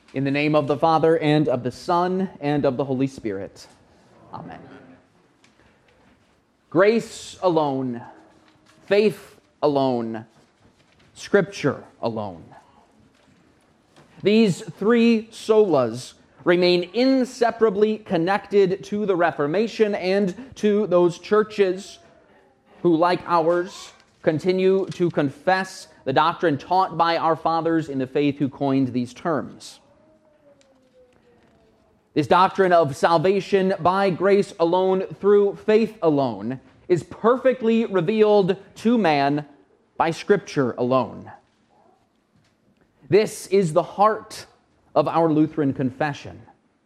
In the name of the Father, and of the Son, and of the Holy Spirit. Amen. Grace alone, faith alone, Scripture alone. These three solas remain inseparably connected to the Reformation and to those churches who, like ours, continue to confess the doctrine taught by our fathers in the faith who coined these terms. This doctrine of salvation by grace alone, through faith alone, is perfectly revealed to man by Scripture alone. This is the heart of our Lutheran confession.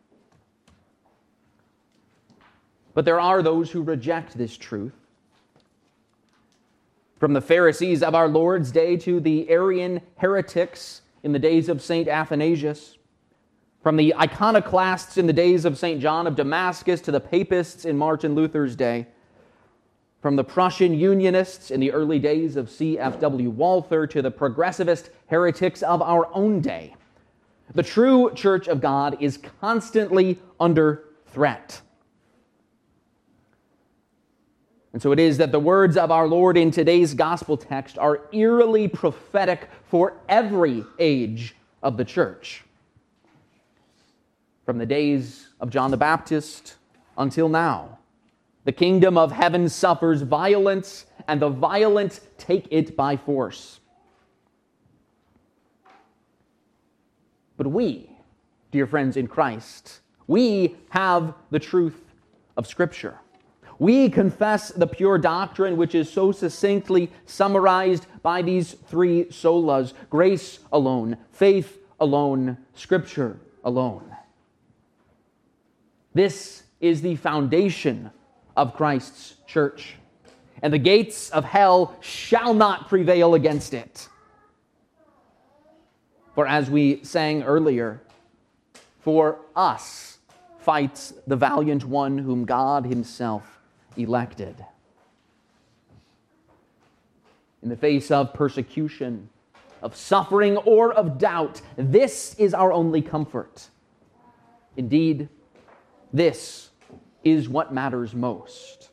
But there are those who reject this truth. From the Pharisees of our Lord's day to the Arian heretics in the days of St. Athanasius, from the iconoclasts in the days of St. John of Damascus to the papists in Martin Luther's day, from the Prussian Unionists in the early days of C.F.W. Walther to the progressivist heretics of our own day, the true Church of God is constantly under threat. And so it is that the words of our Lord in today's gospel text are eerily prophetic for every age of the church. From the days of John the Baptist until now, the kingdom of heaven suffers violence, and the violent take it by force. But we, dear friends in Christ, we have the truth of Scripture. We confess the pure doctrine which is so succinctly summarized by these three solas: grace alone, faith alone, Scripture alone. This is the foundation of Christ's church, and the gates of hell shall not prevail against it. For as we sang earlier, for us fights the valiant one whom God himself elected. In the face of persecution, of suffering, or of doubt, this is our only comfort. Indeed, this is what matters most.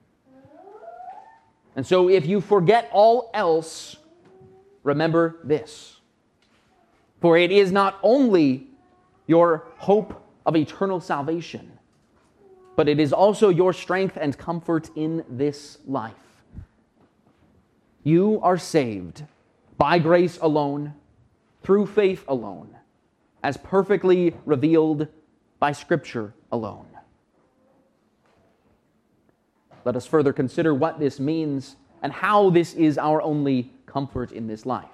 And so if you forget all else, remember this. For it is not only your hope of eternal salvation, but it is also your strength and comfort in this life. You are saved by grace alone, through faith alone, as perfectly revealed by Scripture alone. Let us further consider what this means and how this is our only comfort in this life.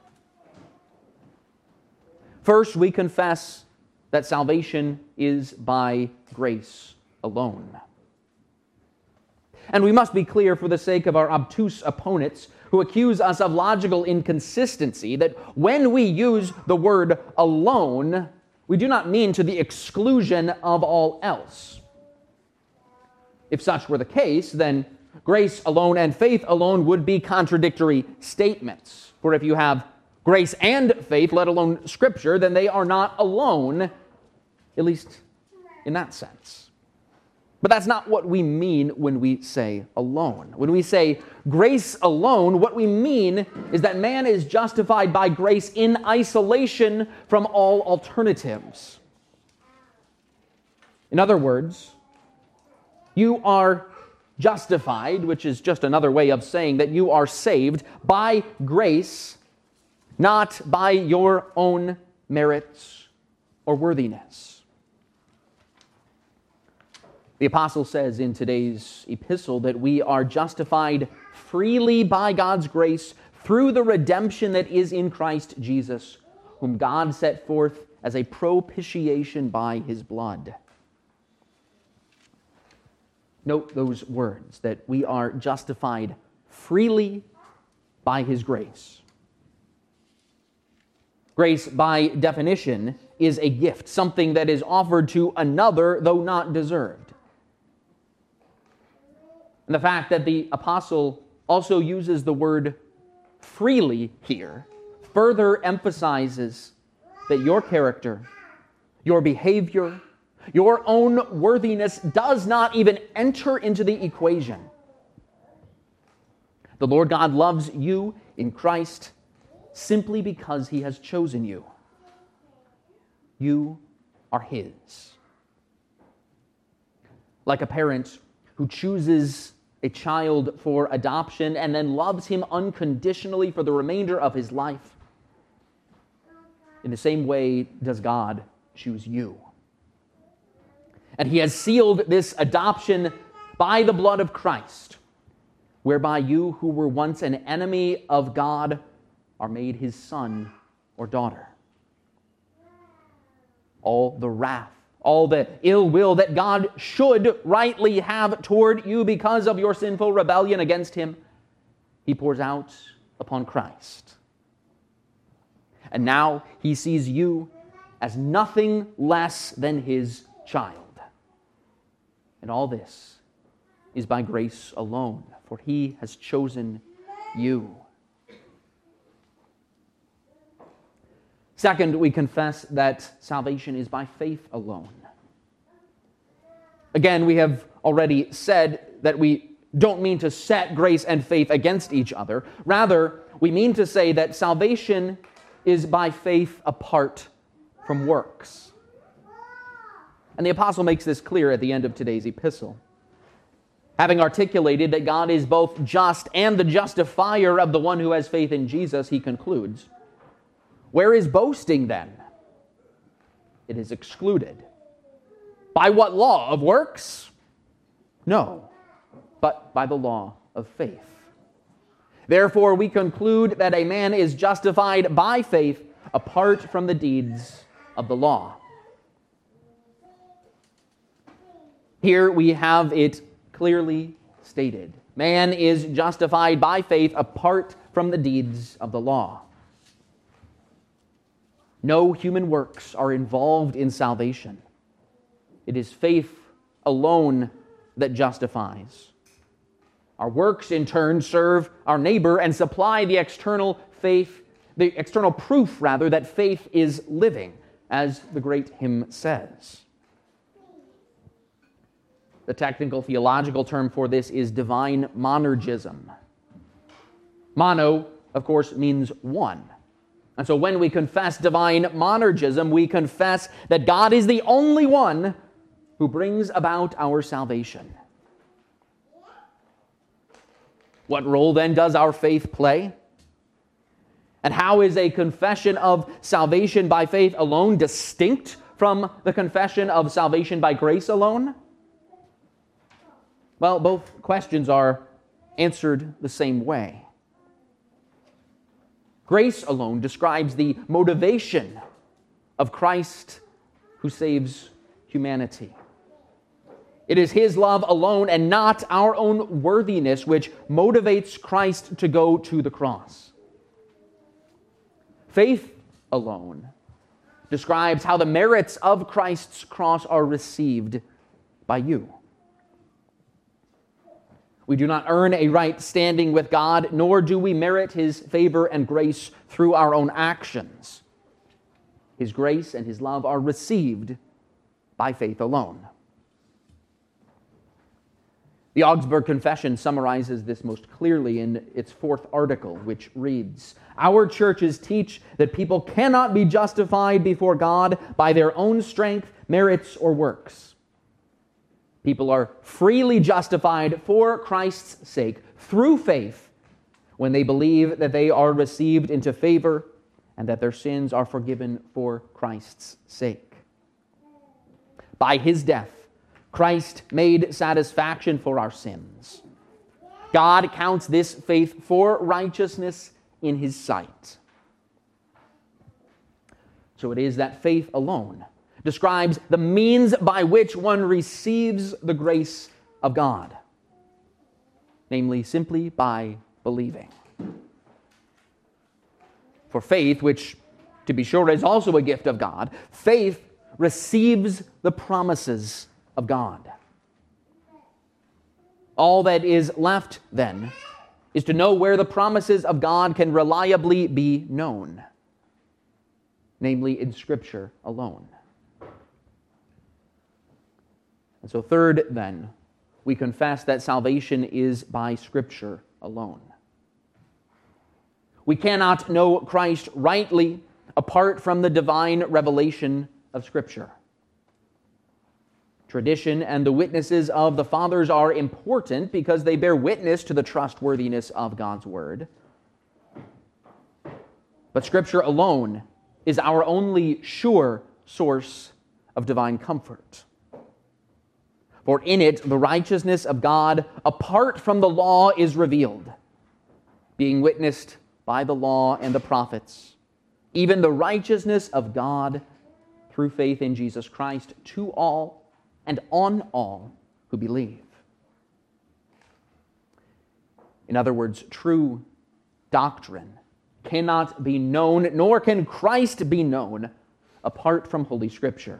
First, we confess that salvation is by grace alone. And we must be clear, for the sake of our obtuse opponents who accuse us of logical inconsistency, that when we use the word alone, we do not mean to the exclusion of all else. If such were the case, then grace alone and faith alone would be contradictory statements. For if you have grace and faith, let alone Scripture, then they are not alone, at least in that sense. But that's not what we mean when we say alone. When we say grace alone, what we mean is that man is justified by grace in isolation from all alternatives. In other words, you are justified, which is just another way of saying that you are saved by grace, not by your own merits or worthiness. The apostle says in today's epistle that we are justified freely by God's grace through the redemption that is in Christ Jesus, whom God set forth as a propitiation by his blood. Note those words, that we are justified freely by his grace. Grace, by definition, is a gift, something that is offered to another, though not deserved. And the fact that the apostle also uses the word freely here further emphasizes that your character your behavior, your own worthiness does not even enter into the equation. The Lord God loves you in Christ simply because he has chosen you. You are his. Like a parent who chooses a child for adoption and then loves him unconditionally for the remainder of his life, in the same way does God choose you. And he has sealed this adoption by the blood of Christ, whereby you who were once an enemy of God are made his son or daughter. All the wrath, all the ill will that God should rightly have toward you because of your sinful rebellion against him, he pours out upon Christ. And now he sees you as nothing less than his child. And all this is by grace alone, for he has chosen you. Second, we confess that salvation is by faith alone. Again, we have already said that we don't mean to set grace and faith against each other. Rather, we mean to say that salvation is by faith apart from works. And the apostle makes this clear at the end of today's epistle. Having articulated that God is both just and the justifier of the one who has faith in Jesus, he concludes, where is boasting then? It is excluded. By what law? Of works? No, but by the law of faith. Therefore, we conclude that a man is justified by faith apart from the deeds of the law. Here we have it clearly stated. Man is justified by faith apart from the deeds of the law. No human works are involved in salvation. It is faith alone that justifies. Our works, in turn, serve our neighbor and supply the external proof, that faith is living, as the great hymn says. The technical theological term for this is divine monergism. Mono, of course, means one. And so when we confess divine monergism, we confess that God is the only one who brings about our salvation. What role then does our faith play? And how is a confession of salvation by faith alone distinct from the confession of salvation by grace alone? Well, both questions are answered the same way. Grace alone describes the motivation of Christ who saves humanity. It is his love alone and not our own worthiness which motivates Christ to go to the cross. Faith alone describes how the merits of Christ's cross are received by you. We do not earn a right standing with God, nor do we merit his favor and grace through our own actions. His grace and his love are received by faith alone. The Augsburg Confession summarizes this most clearly in its fourth article, which reads, "Our churches teach that people cannot be justified before God by their own strength, merits, or works. People are freely justified for Christ's sake through faith when they believe that they are received into favor and that their sins are forgiven for Christ's sake. By his death, Christ made satisfaction for our sins. God counts this faith for righteousness in his sight." So it is that faith alone describes the means by which one receives the grace of God, namely simply by believing. For faith, which to be sure is also a gift of God, faith receives the promises of God. All that is left, then, is to know where the promises of God can reliably be known, namely in Scripture alone. And so third, then, we confess that salvation is by Scripture alone. We cannot know Christ rightly apart from the divine revelation of Scripture. Tradition and the witnesses of the fathers are important because they bear witness to the trustworthiness of God's Word. But Scripture alone is our only sure source of divine comfort. For in it, the righteousness of God apart from the law is revealed, being witnessed by the law and the prophets, even the righteousness of God through faith in Jesus Christ to all and on all who believe. In other words, true doctrine cannot be known, nor can Christ be known, apart from Holy Scripture.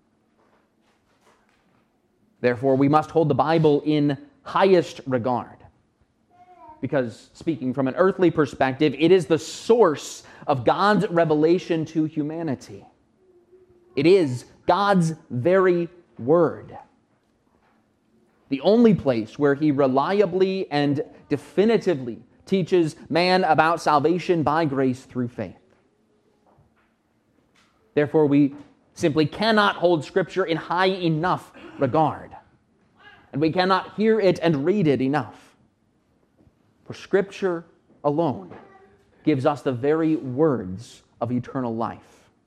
Therefore, we must hold the Bible in highest regard, because, speaking from an earthly perspective, it is the source of God's revelation to humanity. It is God's very Word, the only place where He reliably and definitively teaches man about salvation by grace through faith. Therefore, we simply cannot hold Scripture in high enough regard, and we cannot hear it and read it enough. For Scripture alone gives us the very words of eternal life.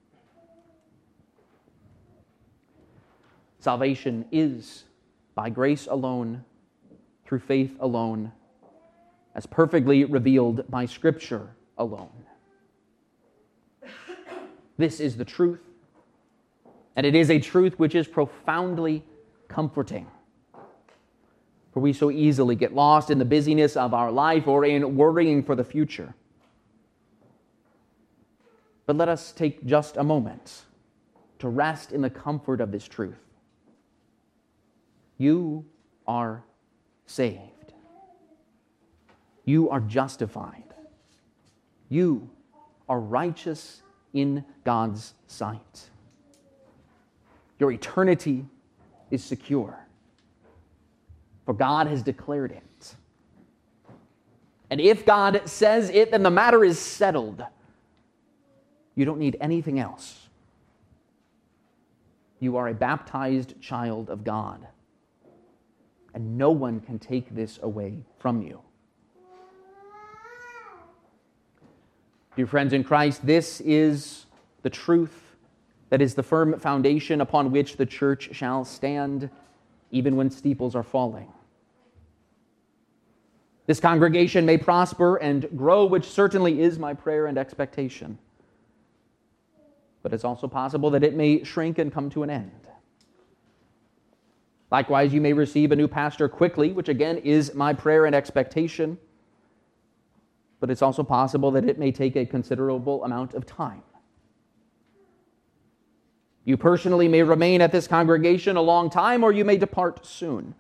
Salvation is by grace alone, through faith alone, as perfectly revealed by Scripture alone. This is the truth, and it is a truth which is profoundly comforting. For we so easily get lost in the busyness of our life or in worrying for the future. But let us take just a moment to rest in the comfort of this truth. You are saved. You are justified. You are righteous in God's sight. Your eternity is secure, for God has declared it. And if God says it, then the matter is settled. You don't need anything else. You are a baptized child of God, and no one can take this away from you. Dear friends in Christ, this is the truth that is the firm foundation upon which the church shall stand, even when steeples are falling. This congregation may prosper and grow, which certainly is my prayer and expectation. But it's also possible that it may shrink and come to an end. Likewise, you may receive a new pastor quickly, which again is my prayer and expectation. But it's also possible that it may take a considerable amount of time. You personally may remain at this congregation a long time, or you may depart soon.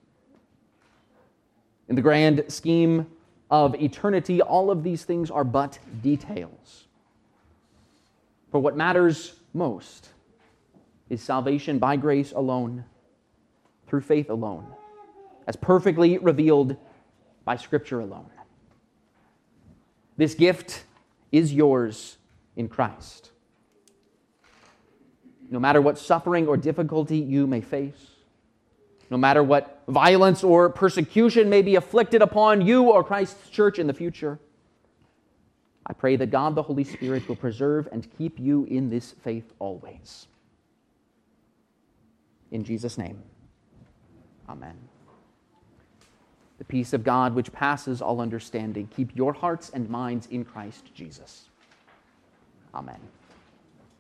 In the grand scheme of eternity, all of these things are but details. For what matters most is salvation by grace alone, through faith alone, as perfectly revealed by Scripture alone. This gift is yours in Christ. No matter what suffering or difficulty you may face, no matter what violence or persecution may be afflicted upon you or Christ's church in the future, I pray that God the Holy Spirit will preserve and keep you in this faith always. In Jesus' name, amen. The peace of God, which passes all understanding, keep your hearts and minds in Christ Jesus. Amen.